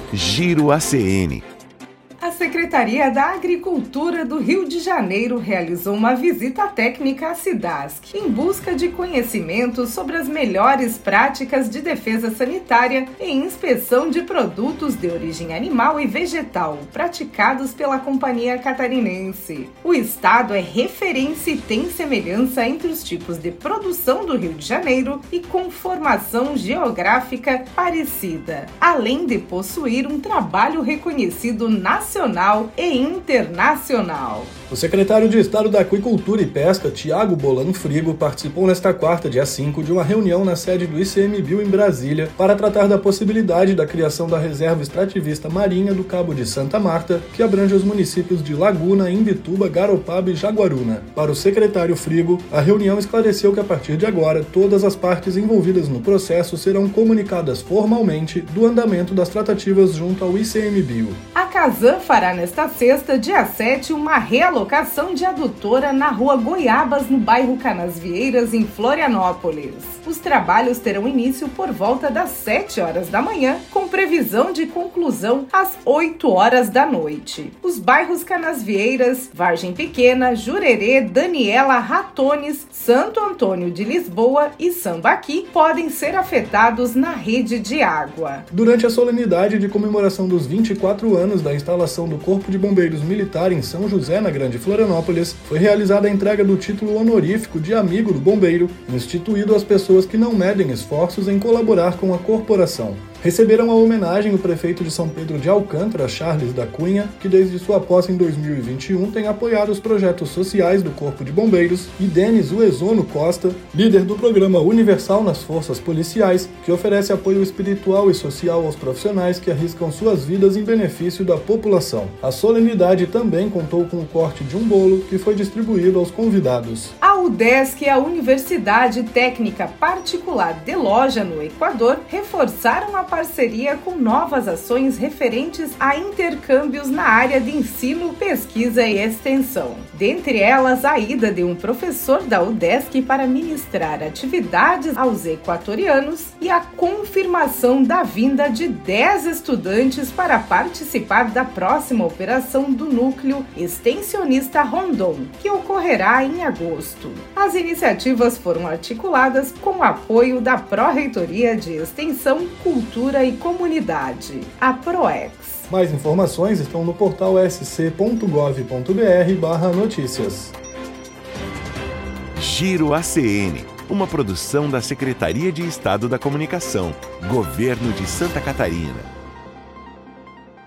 Giro ACN. A Secretaria da Agricultura do Rio de Janeiro realizou uma visita técnica à Cidasc em busca de conhecimentos sobre as melhores práticas de defesa sanitária e inspeção de produtos de origem animal e vegetal praticados pela Companhia Catarinense. O estado é referência e tem semelhança entre os tipos de produção do Rio de Janeiro e conformação geográfica parecida, além de possuir um trabalho reconhecido nacional e internacional. O secretário de Estado da Aquicultura e Pesca, Tiago Bolano Frigo, participou nesta quarta, dia 5, de uma reunião na sede do ICMBio em Brasília para tratar da possibilidade da criação da Reserva Extrativista Marinha do Cabo de Santa Marta, que abrange os municípios de Laguna, Imbituba, Garopaba e Jaguaruna. Para o secretário Frigo, a reunião esclareceu que a partir de agora, todas as partes envolvidas no processo serão comunicadas formalmente do andamento das tratativas junto ao ICMBio. A Casan fará nesta sexta, dia 7, uma realocação de adutora na rua Goiabas, no bairro Canasvieiras, em Florianópolis. Os trabalhos terão início por volta das 7 horas da manhã, com previsão de conclusão às 8 horas da noite. Os bairros Canasvieiras, Vargem Pequena, Jurerê, Daniela, Ratones, Santo Antônio de Lisboa e Sambaqui podem ser afetados na rede de água. Durante a solenidade de comemoração dos 24 anos da instalação do Corpo de Bombeiros Militar em São José, na Grande Florianópolis, foi realizada a entrega do título honorífico de Amigo do Bombeiro, instituído às pessoas que não medem esforços em colaborar com a corporação. Receberam a homenagem o prefeito de São Pedro de Alcântara, Charles da Cunha, que desde sua posse em 2021 tem apoiado os projetos sociais do Corpo de Bombeiros, e Denis Uezono Costa, líder do Programa Universal nas Forças Policiais, que oferece apoio espiritual e social aos profissionais que arriscam suas vidas em benefício da população. A solenidade também contou com o corte de um bolo que foi distribuído aos convidados. A UDESC e a Universidade Técnica Particular de Loja, no Equador, reforçaram a parceria com novas ações referentes a intercâmbios na área de ensino, pesquisa e extensão. Dentre elas, a ida de um professor da UDESC para ministrar atividades aos equatorianos e a confirmação da vinda de 10 estudantes para participar da próxima operação do Núcleo Extensionista Rondon, que ocorrerá em agosto. As iniciativas foram articuladas com o apoio da Pró-Reitoria de Extensão, Cultura e Comunidade, a PROEX. Mais informações estão no portal sc.gov.br/notícias. Giro ACN, uma produção da Secretaria de Estado da Comunicação, Governo de Santa Catarina.